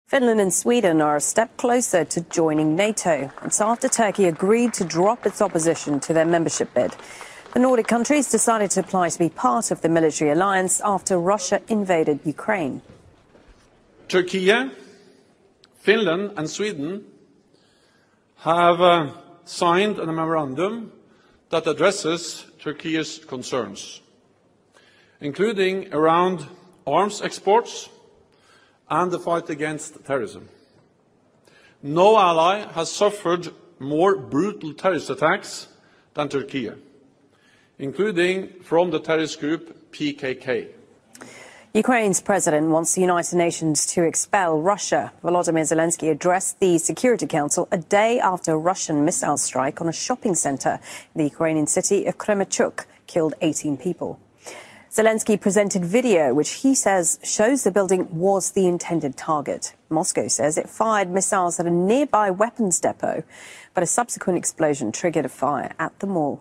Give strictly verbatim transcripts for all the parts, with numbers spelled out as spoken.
Finland and Sweden are a step closer to joining NATO. It's after Turkey agreed to drop its opposition to their membership bid. The Nordic countries decided to apply to be part of the military alliance after Russia invaded Ukraine. Turkey, Finland and Sweden have uh, signed a memorandum that addresses Turkey's concerns, including around arms exports and the fight against terrorism. No ally has suffered more brutal terrorist attacks than Turkey, including from the terrorist group P K K. Ukraine's president wants the United Nations to expel Russia. Volodymyr Zelensky addressed the Security Council a day after a Russian missile strike on a shopping centre in the Ukrainian city of Kremenchuk killed eighteen people. Zelensky presented video which he says shows the building was the intended target. Moscow says it fired missiles at a nearby weapons depot, but a subsequent explosion triggered a fire at the mall.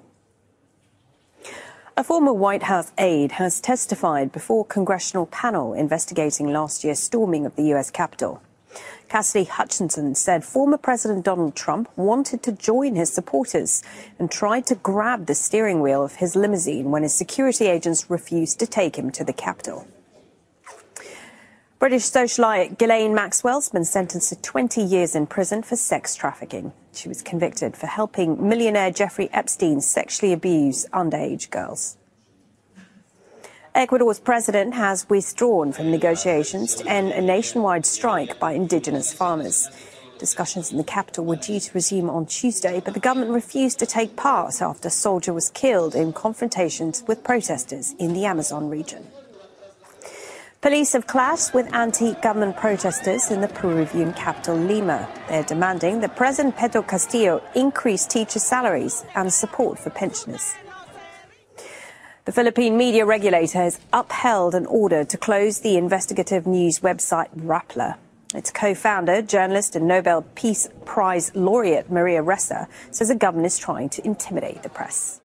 A former White House aide has testified before a congressional panel investigating last year's storming of the U S Capitol. Cassidy Hutchinson said former President Donald Trump wanted to join his supporters and tried to grab the steering wheel of his limousine when his security agents refused to take him to the Capitol. British socialite Ghislaine Maxwell's been sentenced to twenty years in prison for sex trafficking. She was convicted for helping millionaire Jeffrey Epstein sexually abuse underage girls. Ecuador's president has withdrawn from negotiations to end a nationwide strike by indigenous farmers. Discussions in the capital were due to resume on Tuesday, but the government refused to take part after a soldier was killed in confrontations with protesters in the Amazon region. Police have clashed with anti-government protesters in the Peruvian capital, Lima. They're demanding that President Pedro Castillo increase teachers' salaries and support for pensioners. The Philippine media regulator has upheld an order to close the investigative news website Rappler. Its co-founder, journalist and Nobel Peace Prize laureate Maria Ressa says the government is trying to intimidate the press.